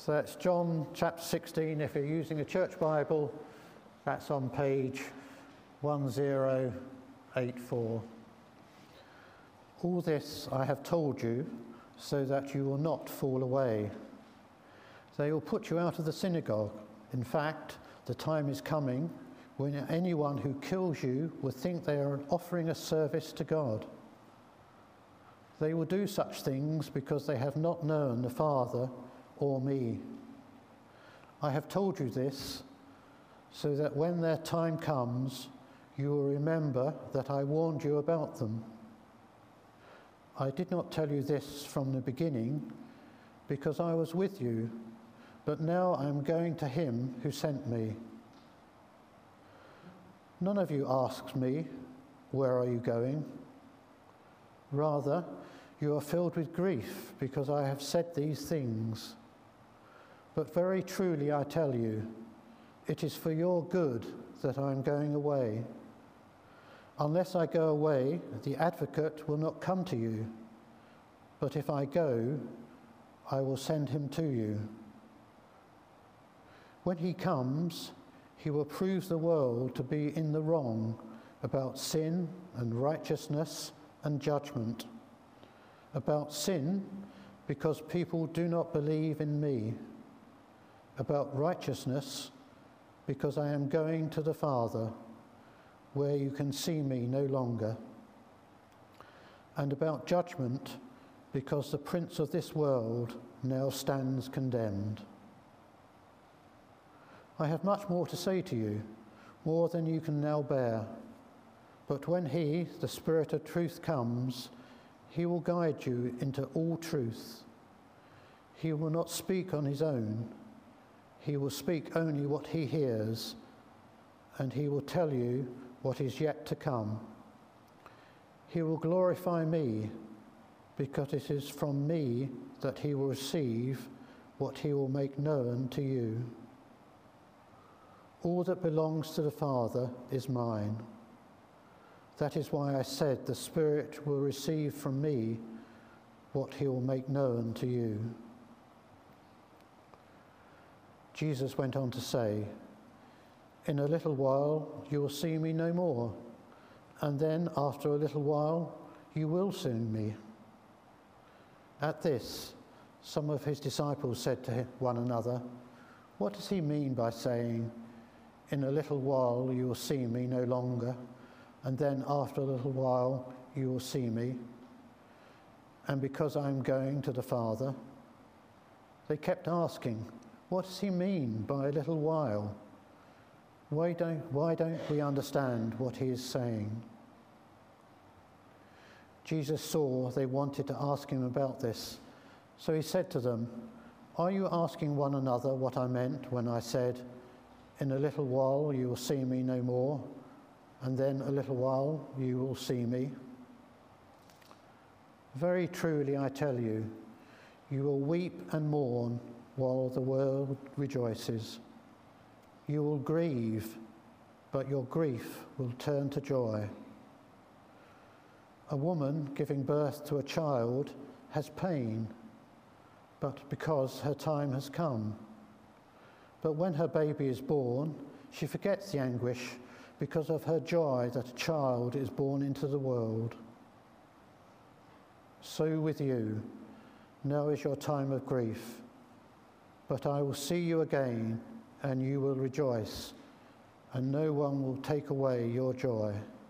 So that's John chapter 16. If you're using a church Bible, that's on page 1084. All this I have told you so that you will not fall away. They will put you out of the synagogue. In fact, the time is coming when anyone who kills you will think they are offering a service to God. They will do such things because they have not known the Father or me. I have told you this so that when their time comes, you will remember that I warned you about them. I did not tell you this from the beginning because I was with you, but now I am going to him who sent me. None of you asks me, where are you going? Rather, you are filled with grief because I have said these things. But very truly I tell you, it is for your good that I am going away. Unless I go away, the advocate will not come to you. But if I go, I will send him to you. When he comes, he will prove the world to be in the wrong about sin and righteousness and judgment. About sin, because people do not believe in me. About righteousness, because I am going to the Father, where you can see me no longer. And about judgment, because the prince of this world now stands condemned. I have much more to say to you, more than you can now bear. But when he, the Spirit of truth, comes, he will guide you into all truth. He will not speak on his own. He will speak only what he hears, and he will tell you what is yet to come. He will glorify me, because it is from me that he will receive what he will make known to you. All that belongs to the Father is mine. That is why I said the Spirit will receive from me what he will make known to you. Jesus went on to say, in a little while you will see me no more, and then after a little while you will see me. At this, some of his disciples said to one another, what does he mean by saying, in a little while you will see me no longer, and then after a little while you will see me, and because I am going to the Father? They kept asking, what does he mean by a little while? Why don't we understand what he is saying? Jesus saw they wanted to ask him about this, so he said to them, are you asking one another what I meant when I said, in a little while you will see me no more, and then a little while you will see me? Very truly I tell you, you will weep and mourn while the world rejoices. You will grieve, but your grief will turn to joy. A woman giving birth to a child has pain, but because her time has come. But when her baby is born, she forgets the anguish because of her joy that a child is born into the world. So with you, now is your time of grief, but I will see you again, and you will rejoice, and no one will take away your joy.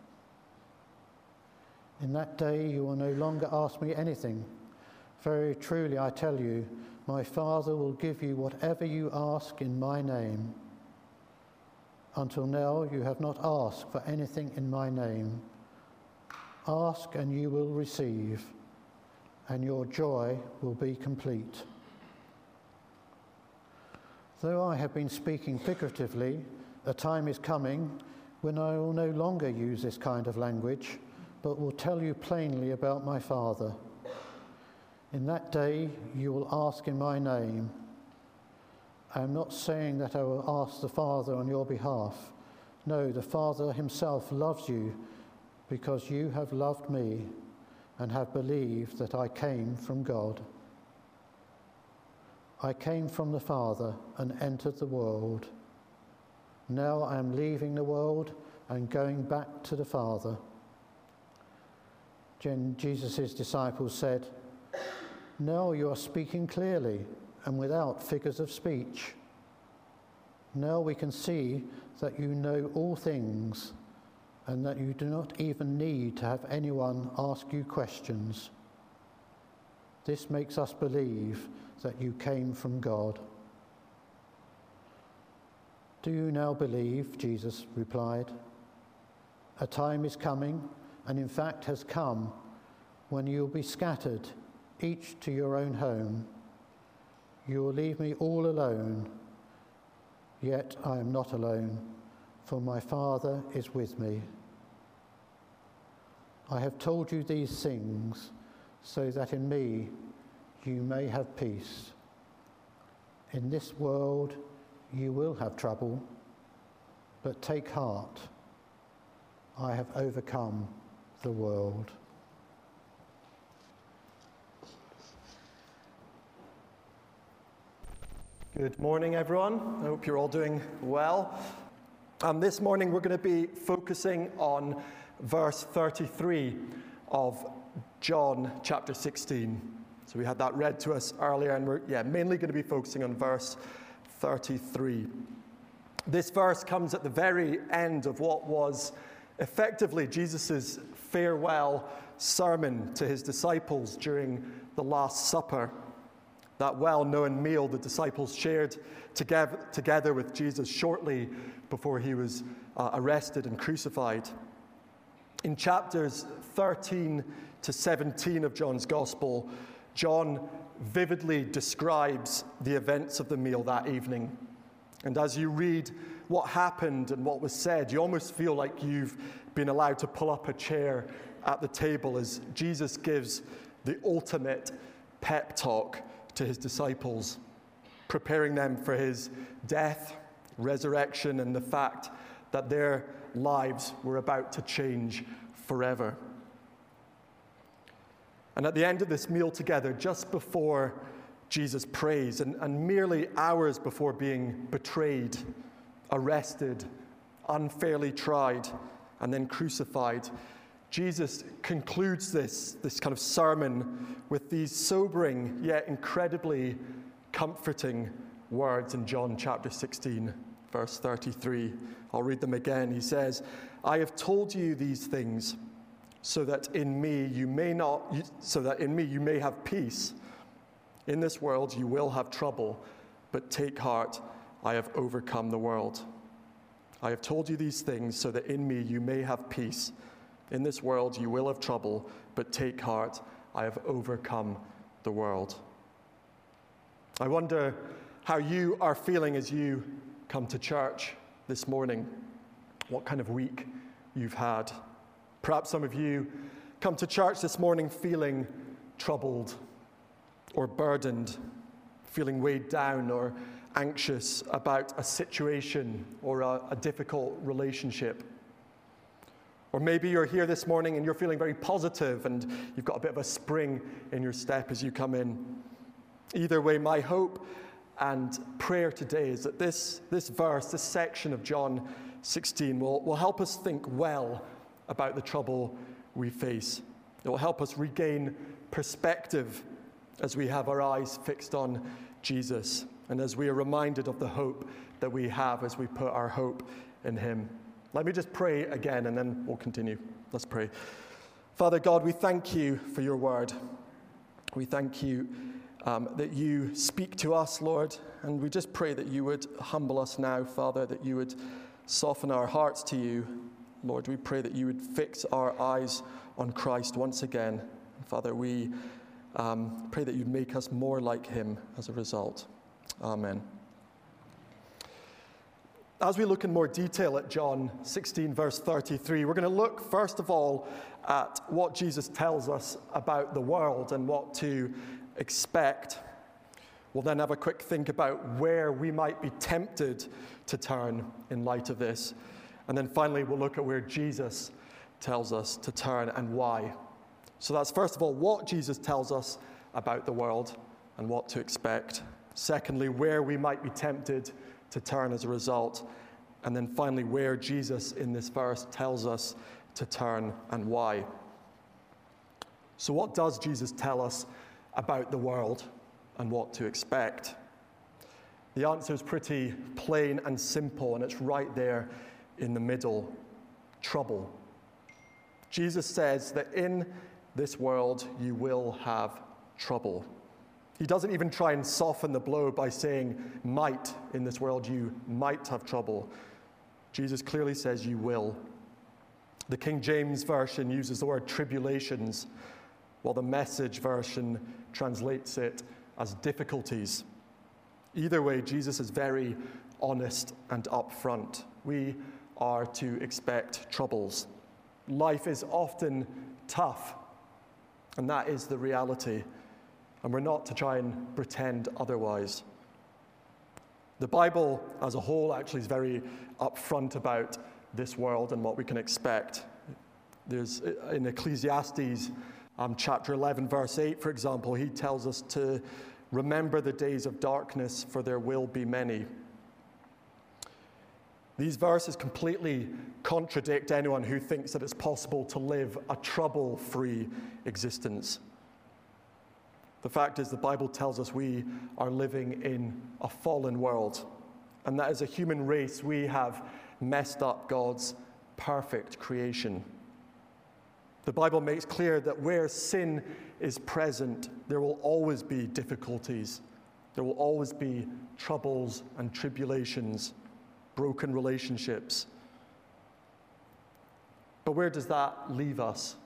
In that day you will no longer ask me anything. Very truly I tell you, my Father will give you whatever you ask in my name. Until now you have not asked for anything in my name. Ask and you will receive, and your joy will be complete. Though I have been speaking figuratively, a time is coming when I will no longer use this kind of language, but will tell you plainly about my Father. In that day you will ask in my name. I am not saying that I will ask the Father on your behalf. No, the Father himself loves you because you have loved me and have believed that I came from God. I came from the Father and entered the world. Now I am leaving the world and going back to the Father." Jesus' disciples said, "Now you are speaking clearly and without figures of speech. Now we can see that you know all things and that you do not even need to have anyone ask you questions. This makes us believe that you came from God." "Do you now believe?" Jesus replied. "A time is coming, and in fact has come, when you will be scattered, each to your own home. You will leave me all alone. Yet I am not alone, for my Father is with me. I have told you these things so that in me you may have peace. In this world you will have trouble, but take heart. I have overcome the world." Good morning, everyone. I hope you're all doing well. This morning we're going to be focusing on verse 33 of John chapter 16. So we had that read to us earlier, and we're mainly going to be focusing on verse 33. This verse comes at the very end of what was effectively Jesus' farewell sermon to his disciples during the Last Supper. That well-known meal the disciples shared together with Jesus shortly before he was arrested and crucified. In chapters 13 to 17 of John's Gospel, John vividly describes the events of the meal that evening. And as you read what happened and what was said, you almost feel like you've been allowed to pull up a chair at the table as Jesus gives the ultimate pep talk to his disciples, preparing them for his death, resurrection, and the fact that their lives were about to change forever. And at the end of this meal together, just before Jesus prays, and merely hours before being betrayed, arrested, unfairly tried, and then crucified, Jesus concludes this kind of sermon with these sobering yet incredibly comforting words in John chapter 16, verse 33. I'll read them again. He says, "I have told you these things so that in me you may have peace. In this world you will have trouble, but take heart, I have overcome the world. I have told you these things so that in me you may have peace. In this world you will have trouble, but take heart, I have overcome the world." I wonder how you are feeling as you come to church this morning, what kind of week you've had. Perhaps some of you come to church this morning feeling troubled or burdened, feeling weighed down or anxious about a situation or a difficult relationship. Or maybe you're here this morning and you're feeling very positive and you've got a bit of a spring in your step as you come in. Either way, my hope and prayer today is that this verse, this section of John 16 will help us think well about the trouble we face. It will help us regain perspective as we have our eyes fixed on Jesus and as we are reminded of the hope that we have as we put our hope in him. Let me just pray again and then we'll continue. Let's pray. Father God, we thank you for your word. We thank you that you speak to us, Lord, and we just pray that you would humble us now, Father, that you would soften our hearts to you. Lord, we pray that you would fix our eyes on Christ once again. Father, we pray that you'd make us more like him as a result. Amen. As we look in more detail at John 16, verse 33, we're going to look, first of all, at what Jesus tells us about the world and what to expect. We'll then have a quick think about where we might be tempted to turn in light of this. And then finally, we'll look at where Jesus tells us to turn and why. So that's, first of all, what Jesus tells us about the world and what to expect. Secondly, where we might be tempted to turn as a result. And then finally, where Jesus in this verse tells us to turn and why. So what does Jesus tell us about the world and what to expect? The answer is pretty plain and simple, and it's right there in the middle: trouble. Jesus says that in this world you will have trouble. He doesn't even try and soften the blow by saying, might, in this world you might have trouble. Jesus clearly says you will. The King James Version uses the word tribulations, while the Message version translates it as difficulties. Either way, Jesus is very honest and upfront. We are to expect troubles. Life is often tough, and that is the reality. And we're not to try and pretend otherwise. The Bible as a whole actually is very upfront about this world and what we can expect. There's in Ecclesiastes chapter 11, verse 8, for example, he tells us to remember the days of darkness, for there will be many. These verses completely contradict anyone who thinks that it's possible to live a trouble-free existence. The fact is, the Bible tells us we are living in a fallen world, and that as a human race, we have messed up God's perfect creation. The Bible makes clear that where sin is present, there will always be difficulties. There will always be troubles and tribulations, broken relationships. But where does that leave us?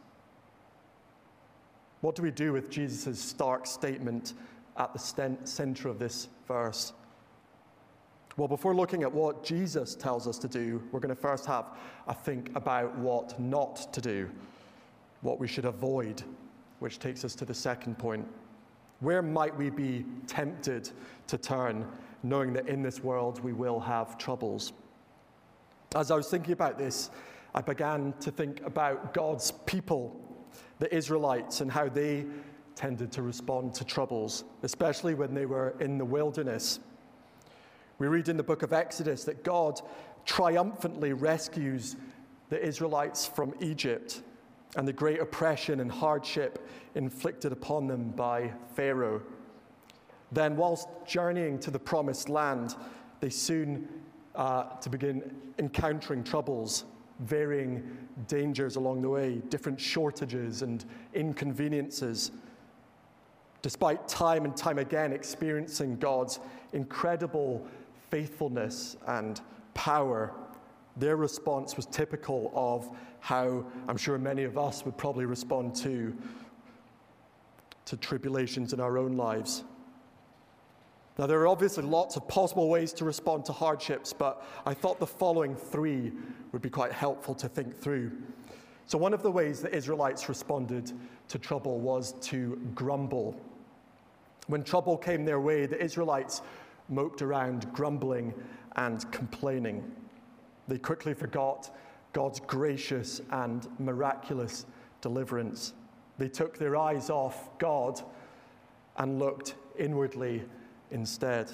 What do we do with Jesus' stark statement at the center of this verse? Well, before looking at what Jesus tells us to do, we're going to first have a think about what not to do, what we should avoid, which takes us to the second point. Where might we be tempted to turn, knowing that in this world we will have troubles? As I was thinking about this, I began to think about God's people, the Israelites, and how they tended to respond to troubles, especially when they were in the wilderness. We read in the book of Exodus that God triumphantly rescues the Israelites from Egypt and the great oppression and hardship inflicted upon them by Pharaoh. Then, whilst journeying to the promised land, they soon to begin encountering troubles, varying dangers along the way, different shortages and inconveniences. Despite time and time again experiencing God's incredible faithfulness and power, their response was typical of how I'm sure many of us would probably respond to tribulations in our own lives. Now, there are obviously lots of possible ways to respond to hardships, but I thought the following three would be quite helpful to think through. So one of the ways the Israelites responded to trouble was to grumble. When trouble came their way, the Israelites moped around grumbling and complaining. They quickly forgot God's gracious and miraculous deliverance. They took their eyes off God and looked inwardly instead.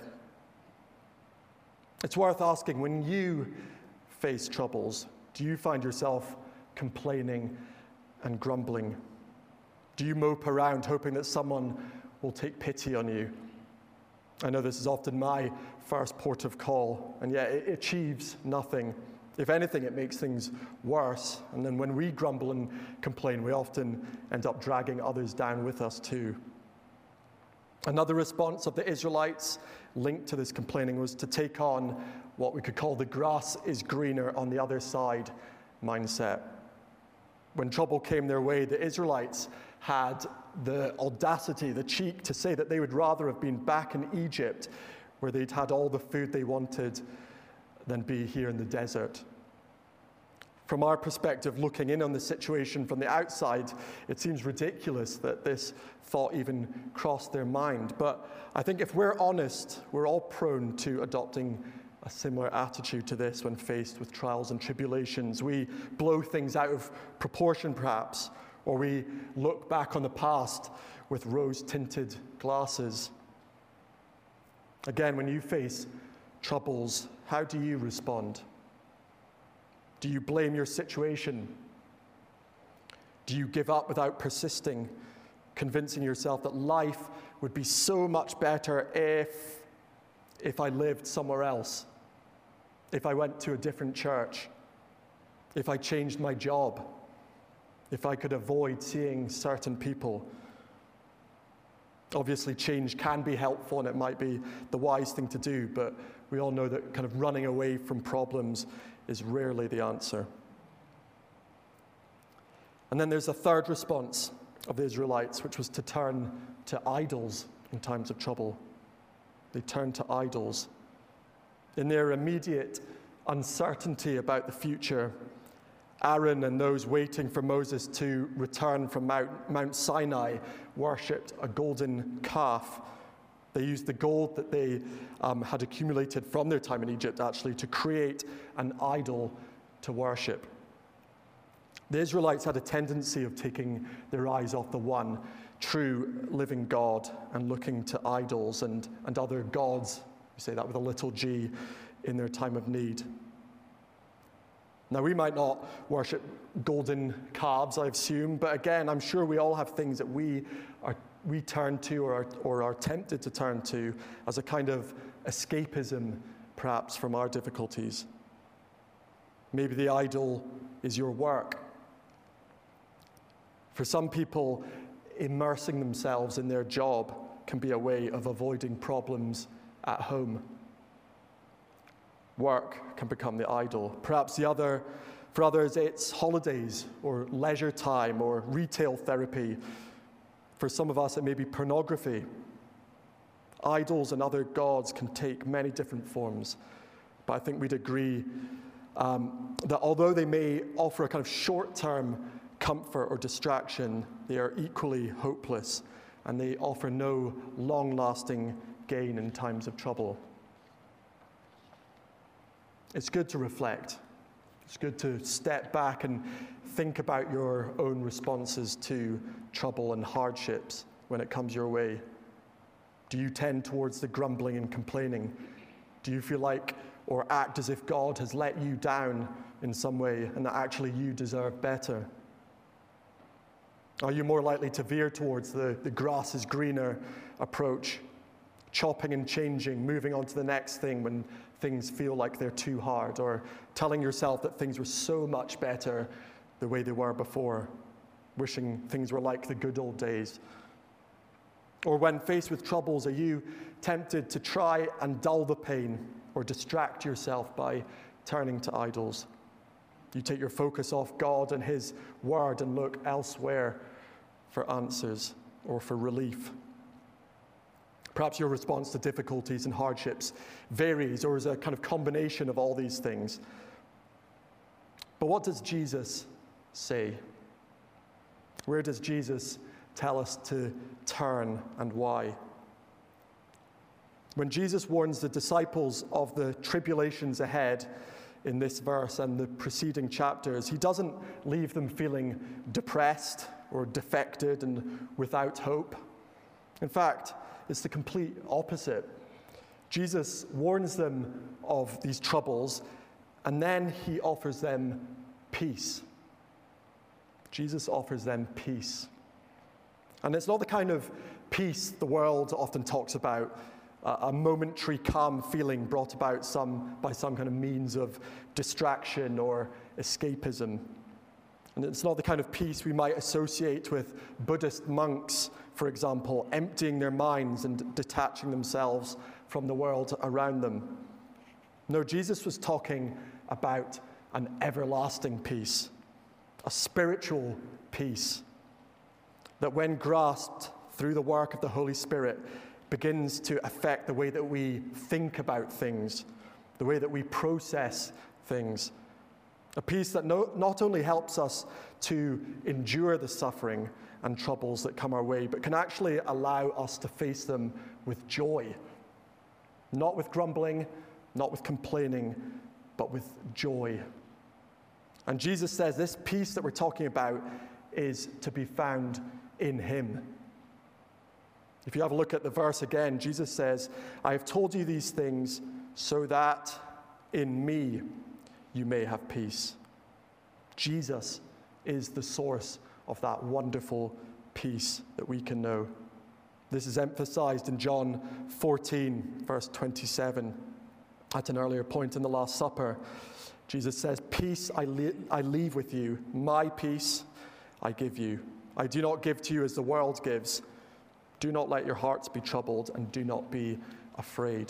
It's worth asking, when you face troubles, do you find yourself complaining and grumbling? Do you mope around hoping that someone will take pity on you? I know this is often my first port of call, and yet it achieves nothing. If anything, it makes things worse. And then when we grumble and complain, we often end up dragging others down with us too. Another response of the Israelites linked to this complaining was to take on what we could call the grass is greener on the other side mindset. When trouble came their way, the Israelites had the audacity, the cheek to say that they would rather have been back in Egypt, where they'd had all the food they wanted, than be here in the desert. From our perspective, looking in on the situation from the outside, it seems ridiculous that this thought even crossed their mind. But I think if we're honest, we're all prone to adopting a similar attitude to this when faced with trials and tribulations. We blow things out of proportion, perhaps, or we look back on the past with rose-tinted glasses. Again, when you face troubles, how do you respond? Do you blame your situation? Do you give up without persisting, convincing yourself that life would be so much better if I lived somewhere else, if I went to a different church, if I changed my job, if I could avoid seeing certain people? Obviously, change can be helpful and it might be the wise thing to do, but we all know that kind of running away from problems is rarely the answer. And then there's a third response of the Israelites, which was to turn to idols in times of trouble. They turned to idols. In their immediate uncertainty about the future, Aaron and those waiting for Moses to return from Mount Sinai worshipped a golden calf. They used the gold that they had accumulated from their time in Egypt, actually, to create an idol to worship. The Israelites had a tendency of taking their eyes off the one true living God and looking to idols and other gods, we say that with a little g, in their time of need. Now, we might not worship golden calves, I assume, but again, I'm sure we all have things that we turn to or are tempted to turn to as a kind of escapism, perhaps, from our difficulties. Maybe the idol is your work. For some people, immersing themselves in their job can be a way of avoiding problems at home. Work can become the idol. Perhaps for others, it's holidays or leisure time or retail therapy. For some of us, it may be pornography. Idols and other gods can take many different forms, but I think we'd agree that although they may offer a kind of short-term comfort or distraction, they are equally hopeless, and they offer no long-lasting gain in times of trouble. It's good to reflect. It's good to step back and think about your own responses to trouble and hardships when it comes your way. Do you tend towards the grumbling and complaining? Do you feel like or act as if God has let you down in some way and that actually you deserve better? Are you more likely to veer towards the grass is greener approach, chopping and changing, moving on to the next thing when things feel like they're too hard, or telling yourself that things were so much better the way they were before, wishing things were like the good old days? Or when faced with troubles, are you tempted to try and dull the pain or distract yourself by turning to idols? You take your focus off God and His Word and look elsewhere for answers or for relief. Perhaps your response to difficulties and hardships varies or is a kind of combination of all these things. But what does Jesus say? Where does Jesus tell us to turn and why? When Jesus warns the disciples of the tribulations ahead in this verse and the preceding chapters, He doesn't leave them feeling depressed or defected and without hope. In fact, it's the complete opposite. Jesus warns them of these troubles, and then He offers them peace. Jesus offers them peace. And it's not the kind of peace the world often talks about, a momentary calm feeling brought about by some kind of means of distraction or escapism. And it's not the kind of peace we might associate with Buddhist monks, for example, emptying their minds and detaching themselves from the world around them. No, Jesus was talking about an everlasting peace, a spiritual peace that when grasped through the work of the Holy Spirit begins to affect the way that we think about things, the way that we process things. A peace that not only helps us to endure the suffering and troubles that come our way, but can actually allow us to face them with joy. Not with grumbling, not with complaining, but with joy. And Jesus says this peace that we're talking about is to be found in Him. If you have a look at the verse again, Jesus says, I have told you these things so that in me you may have peace. Jesus is the source of that wonderful peace that we can know. This is emphasized in John 14, verse 27. At an earlier point in the Last Supper, Jesus says, peace I leave with you, my peace I give you. I do not give to you as the world gives. Do not let your hearts be troubled, and do not be afraid.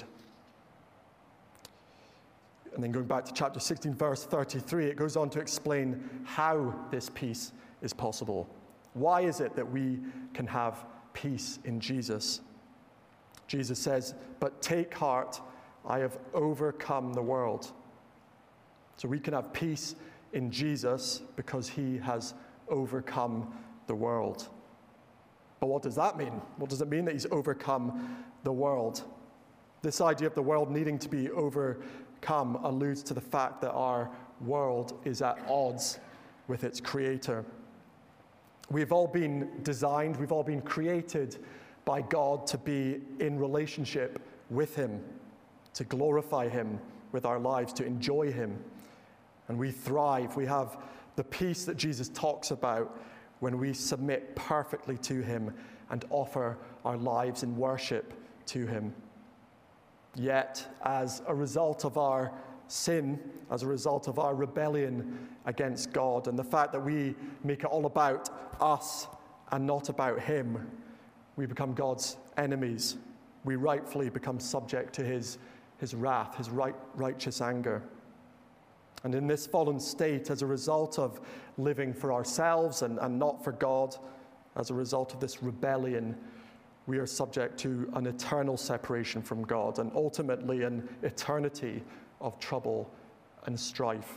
And then going back to chapter 16, verse 33, it goes on to explain how this peace is possible. Why is it that we can have peace in Jesus? Jesus says, but take heart, I have overcome the world. So we can have peace in Jesus because he has overcome the world. But what does that mean? What does it mean that he's overcome the world? This idea of the world needing to be overcome alludes to the fact that our world is at odds with its creator. We've all been designed, we've all been created by God to be in relationship with him, to glorify him with our lives, to enjoy him. And we thrive. We have the peace that Jesus talks about when we submit perfectly to him and offer our lives in worship to him. Yet, as a result of our sin, as a result of our rebellion against God, and the fact that we make it all about us and not about him, we become God's enemies. We rightfully become subject to his wrath, his righteous anger. And in this fallen state, as a result of living for ourselves and not for God, as a result of this rebellion, we are subject to an eternal separation from God and ultimately an eternity of trouble and strife.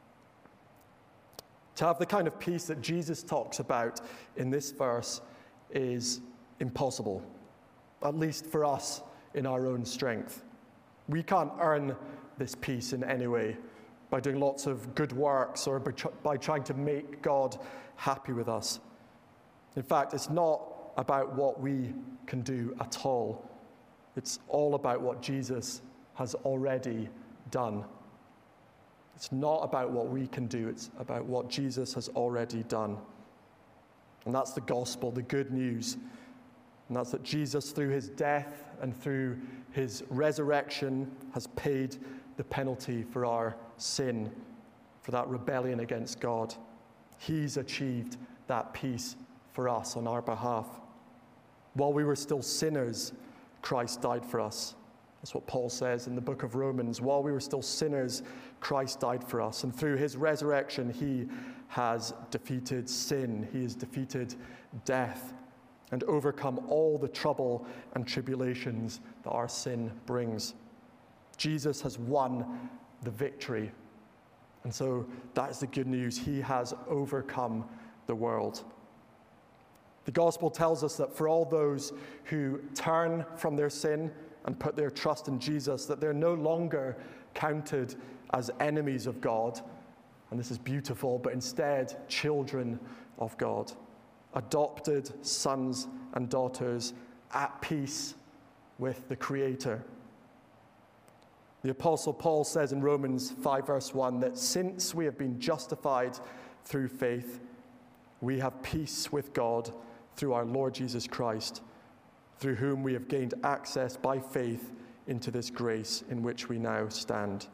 To have the kind of peace that Jesus talks about in this verse is impossible, at least for us in our own strength. We can't earn this peace in any way by doing lots of good works or by trying to make God happy with us. In fact, it's not about what we can do at all. It's all about what Jesus has already done. It's not about what we can do, it's about what Jesus has already done. And that's the gospel, the good news. And that's that Jesus, through his death and through his resurrection, has paid the penalty for our sin, for that rebellion against God. He's achieved that peace for us on our behalf. While we were still sinners, Christ died for us. That's what Paul says in the book of Romans. While we were still sinners, Christ died for us. And through his resurrection, he has defeated sin. He has defeated death and overcome all the trouble and tribulations that our sin brings. Jesus has won the victory. And so that is the good news. He has overcome the world. The gospel tells us that for all those who turn from their sin and put their trust in Jesus, that they're no longer counted as enemies of God. And this is beautiful, but instead children of God, adopted sons and daughters at peace with the Creator. The Apostle Paul says in Romans 5 verse 1 that since we have been justified through faith, we have peace with God through our Lord Jesus Christ, through whom we have gained access by faith into this grace in which we now stand.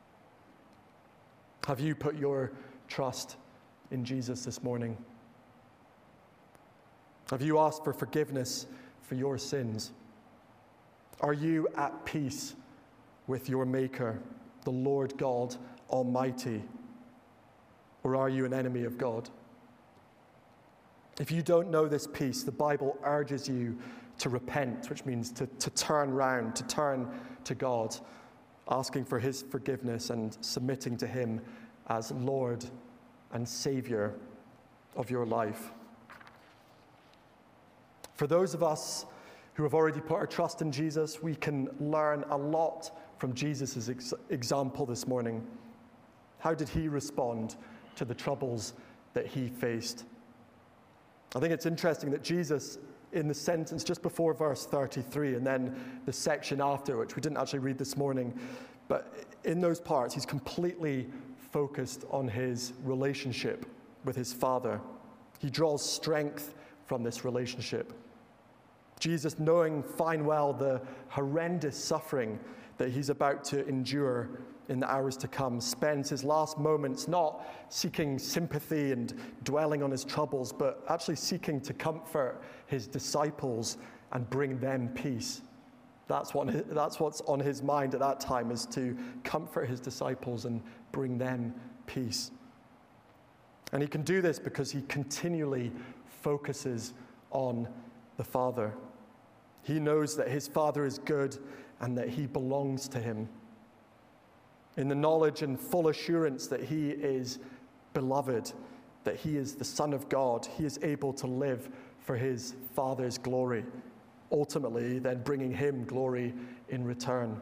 Have you put your trust in Jesus this morning? Have you asked for forgiveness for your sins? Are you at peace with your Maker, the Lord God Almighty? Or are you an enemy of God? If you don't know this peace, the Bible urges you to repent, which means to turn round, to turn to God, asking for his forgiveness and submitting to him as Lord and Savior of your life. For those of us who have already put our trust in Jesus, we can learn a lot from Jesus' example this morning. How did he respond to the troubles that he faced? I think it's interesting that Jesus in the sentence just before verse 33, and then the section after, which we didn't actually read this morning. But in those parts, he's completely focused on his relationship with his Father. He draws strength from this relationship. Jesus, knowing fine well the horrendous suffering that he's about to endure in the hours to come, spends his last moments not seeking sympathy and dwelling on his troubles, but actually seeking to comfort his disciples and bring them peace. That's what's on his mind at that time, is to comfort his disciples and bring them peace. And he can do this because he continually focuses on the Father. He knows that his Father is good and that he belongs to him. In the knowledge and full assurance that he is beloved, that he is the Son of God, he is able to live for his Father's glory, ultimately then bringing him glory in return.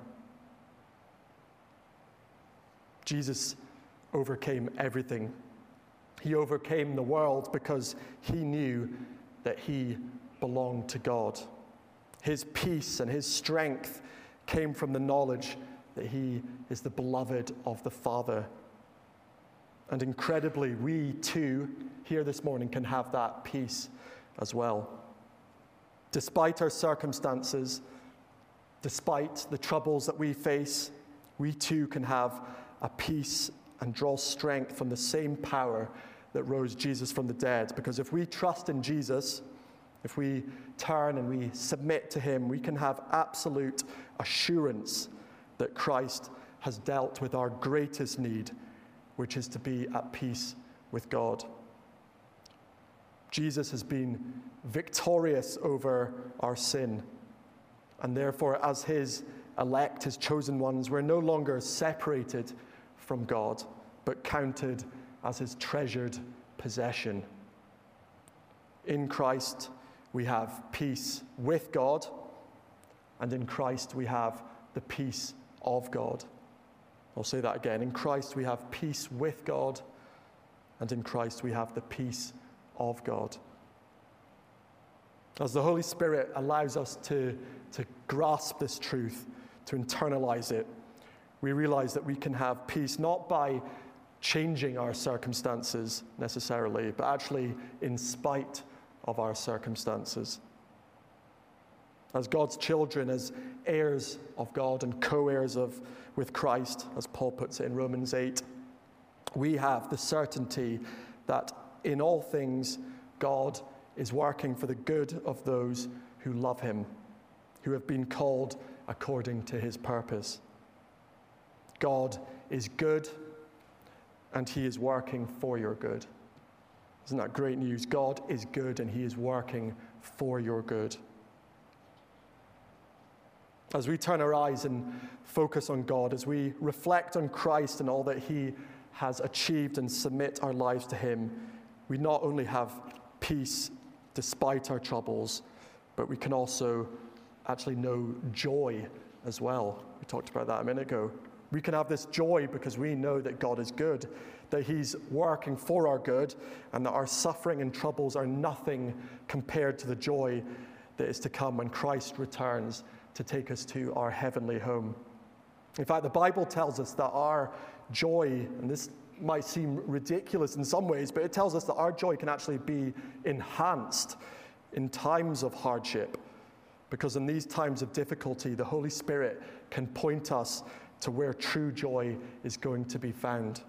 Jesus overcame everything. He overcame the world because he knew that he belonged to God. His peace and his strength came from the knowledge that he is the beloved of the Father. And incredibly, we too, here this morning, can have that peace as well. Despite our circumstances, despite the troubles that we face, we too can have a peace and draw strength from the same power that rose Jesus from the dead. Because if we trust in Jesus, if we turn and we submit to him, we can have absolute assurance that Christ has dealt with our greatest need, which is to be at peace with God. Jesus has been victorious over our sin, and therefore, as his elect, his chosen ones, we're no longer separated from God, but counted as his treasured possession. In Christ, we have peace with God, and in Christ, we have the peace of God. I'll say that again. In Christ, we have peace with God, and in Christ, we have the peace of God. As the Holy Spirit allows us to grasp this truth, to internalize it, we realize that we can have peace not by changing our circumstances necessarily, but actually in spite of our circumstances. As God's children, as heirs of God and co-heirs with Christ, as Paul puts it in Romans 8, we have the certainty that in all things God is working for the good of those who love him, who have been called according to his purpose. God is good, and he is working for your good. Isn't that great news? God is good, and he is working for your good. As we turn our eyes and focus on God, as we reflect on Christ and all that he has achieved and submit our lives to him, we not only have peace despite our troubles, but we can also actually know joy as well. We talked about that a minute ago. We can have this joy because we know that God is good, that he's working for our good, and that our suffering and troubles are nothing compared to the joy that is to come when Christ returns to take us to our heavenly home. In fact, the Bible tells us that our joy, and this might seem ridiculous in some ways, but it tells us that our joy can actually be enhanced in times of hardship, because in these times of difficulty, the Holy Spirit can point us to where true joy is going to be found.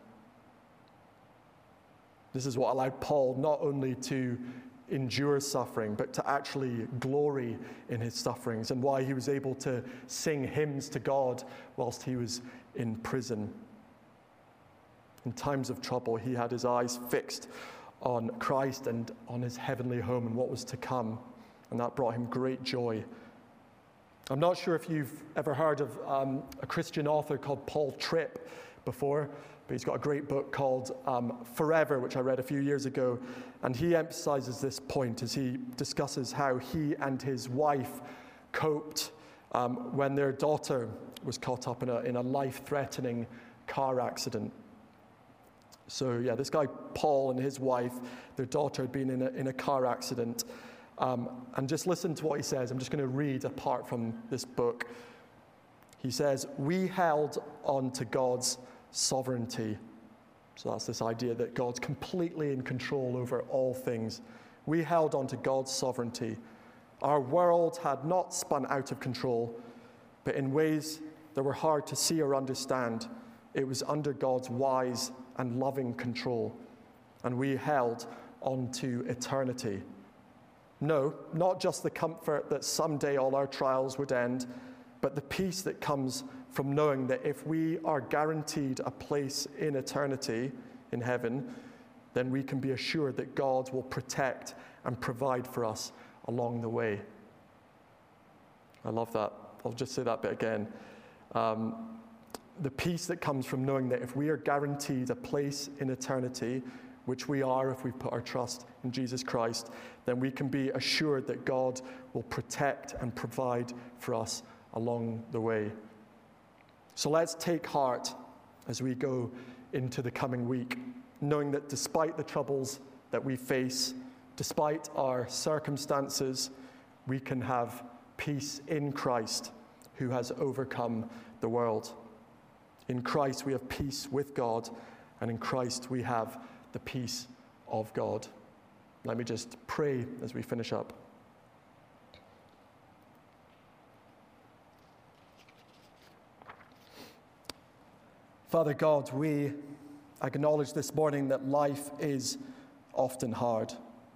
This is what allowed Paul not only to endure suffering, but to actually glory in his sufferings, and why he was able to sing hymns to God whilst he was in prison. In times of trouble, he had his eyes fixed on Christ and on his heavenly home and what was to come, and that brought him great joy. I'm not sure if you've ever heard of a Christian author called Paul Tripp before, but he's got a great book called Forever, which I read a few years ago, and he emphasizes this point as he discusses how he and his wife coped when their daughter was caught up in a life-threatening car accident. So yeah, this guy Paul and his wife, their daughter had been in a car accident, And just listen to what he says. I'm just going to read apart from this book. He says, we held on to God's sovereignty. So that's this idea that God's completely in control over all things. We held on to God's sovereignty. Our world had not spun out of control, but in ways that were hard to see or understand, it was under God's wise and loving control. And we held on to eternity. No, not just the comfort that someday all our trials would end, but the peace that comes from knowing that if we are guaranteed a place in eternity, in heaven, then we can be assured that God will protect and provide for us along the way. I love that. I'll just say that bit again. The peace that comes from knowing that if we are guaranteed a place in eternity, which we are if we put our trust in Jesus Christ, then we can be assured that God will protect and provide for us along the way. So let's take heart as we go into the coming week, knowing that despite the troubles that we face, despite our circumstances, we can have peace in Christ, who has overcome the world. In Christ we have peace with God, and in Christ we have the peace of God. Let me just pray as we finish up. Father God, we acknowledge this morning that life is often hard.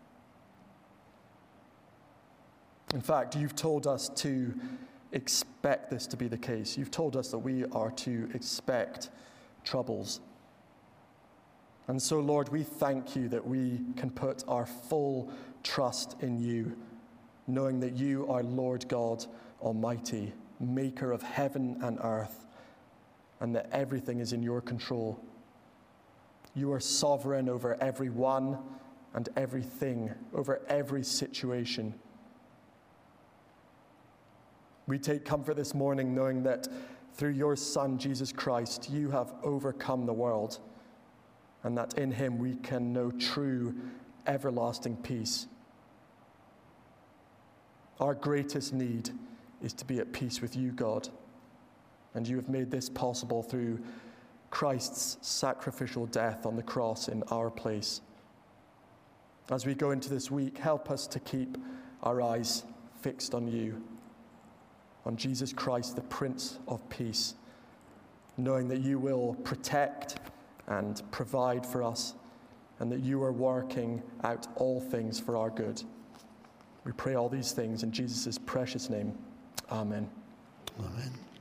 In fact, you've told us to expect this to be the case. You've told us that we are to expect troubles. And so, Lord, we thank you that we can put our full trust in you, knowing that you are Lord God Almighty, maker of heaven and earth, and that everything is in your control. You are sovereign over everyone and everything, over every situation. We take comfort this morning knowing that through your Son, Jesus Christ, you have overcome the world, and that in him we can know true, everlasting peace. Our greatest need is to be at peace with you, God, and you have made this possible through Christ's sacrificial death on the cross in our place. As we go into this week, help us to keep our eyes fixed on you, on Jesus Christ, the Prince of Peace, knowing that you will protect and provide for us, and that you are working out all things for our good. We pray all these things in Jesus' precious name. Amen. Amen.